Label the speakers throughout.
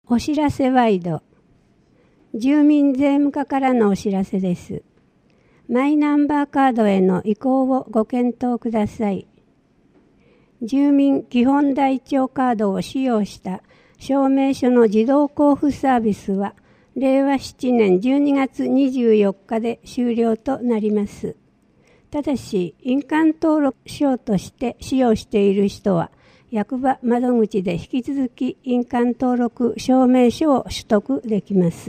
Speaker 1: お知らせワイド。住民税務課からのお知らせです。マイナンバーカードへの移行をご検討ください。住民基本台帳カードを使用した証明書の自動交付サービスは、令和7年12月24日で終了となります。ただし、印鑑登録証として使用している人は、役場窓口で引き続き印鑑登録証明書を取得できます。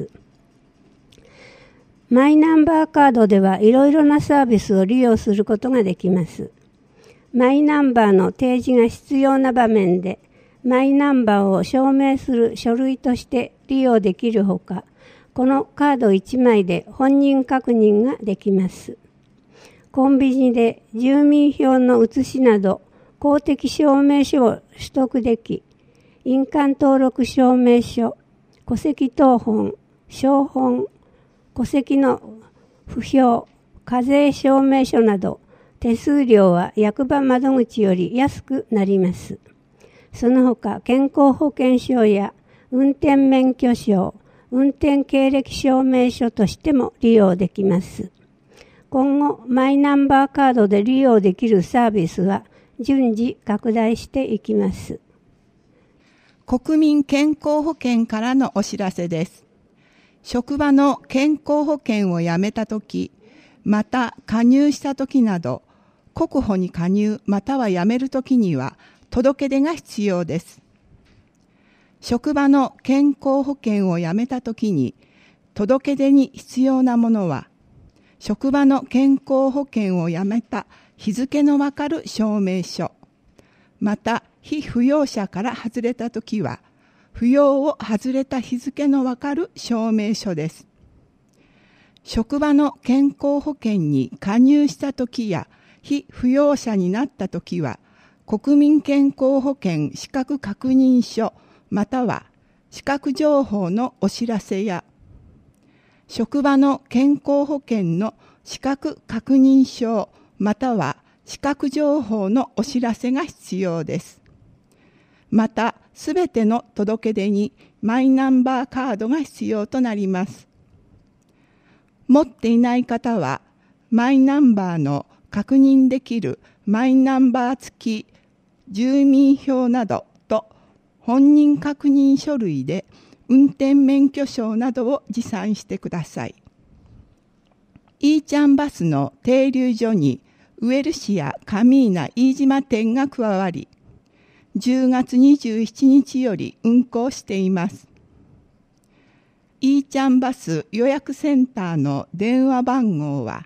Speaker 1: マイナンバーカードではいろいろなサービスを利用することができます。マイナンバーの提示が必要な場面で、マイナンバーを証明する書類として利用できるほか、このカード1枚で本人確認ができます。コンビニで住民票の写しなど公的証明書を取得でき、印鑑登録証明書、戸籍謄本、証本、戸籍の不評、課税証明書など、手数料は役場窓口より安くなります。その他、健康保険証や運転免許証、運転経歴証明書としても利用できます。今後、マイナンバーカードで利用できるサービスは順次拡大していきます。
Speaker 2: 国民健康保険からのお知らせです。職場の健康保険を辞めたとき、また加入したときなど、国保に加入または辞めるときには届け出が必要です。職場の健康保険を辞めたときに届け出に必要なものは、職場の健康保険を辞めた日付のわかる証明書、また被扶養者から外れたときは、扶養を外れた日付のわかる証明書です。職場の健康保険に加入したときや被扶養者になったときは、国民健康保険資格確認書または資格情報のお知らせや、職場の健康保険の資格確認書または資格情報のお知らせが必要です。また、すべての届け出にマイナンバーカードが必要となります。持っていない方は、マイナンバーの確認できるマイナンバー付き住民票などと本人確認書類で運転免許証などを持参してください。イーチャンバスの停留所にウエルシアカミーナ飯島店が加わり、10月27日より運行しています。イーチャンバス予約センターの電話番号は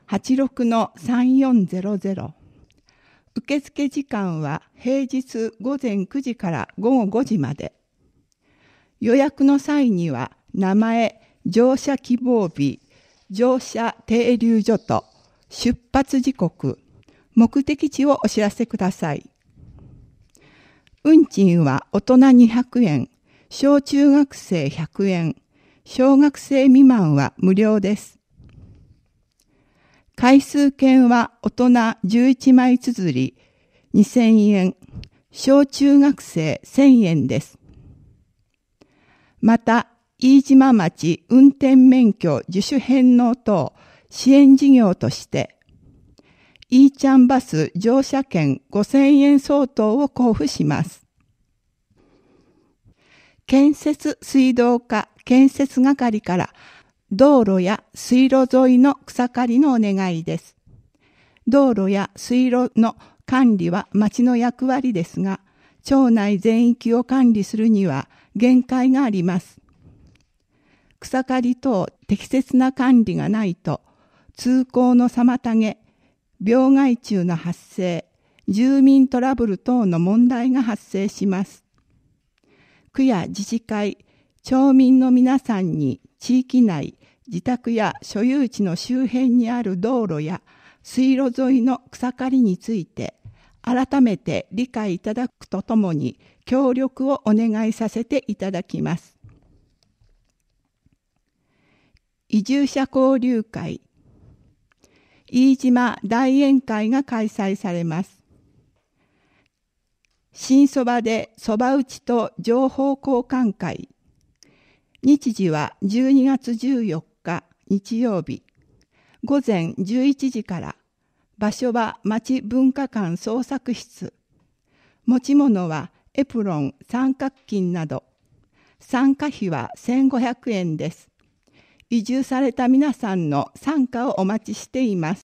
Speaker 2: 86-3400。受付時間は平日午前9時から午後5時まで。予約の際には名前、乗車希望日、乗車停留所と出発時刻、目的地をお知らせください。運賃は大人200円、小中学生100円、小学生未満は無料です。回数券は大人11枚綴り2000円、小中学生1000円です。また、飯島町運転免許自主返納等支援事業として、イーチャンバス乗車券5000円相当を交付します。建設水道課建設係から道路や水路沿いの草刈りのお願いです。道路や水路の管理は町の役割ですが、町内全域を管理するには限界があります。草刈り等適切な管理がないと、通行の妨げ、病害虫の発生、住民トラブル等の問題が発生します。区や自治会、町民の皆さんに地域内、自宅や所有地の周辺にある道路や水路沿いの草刈りについて、改めて理解いただくとともに協力をお願いさせていただきます。移住者交流会、飯島大宴会が開催されます。新そばでそば打ちと情報交換会、 日時は12月14日日曜日、午前11時から、場所は町文化館創作室。持ち物はエプロン、三角巾など。参加費は1500円です。移住された皆さんの参加をお待ちしています。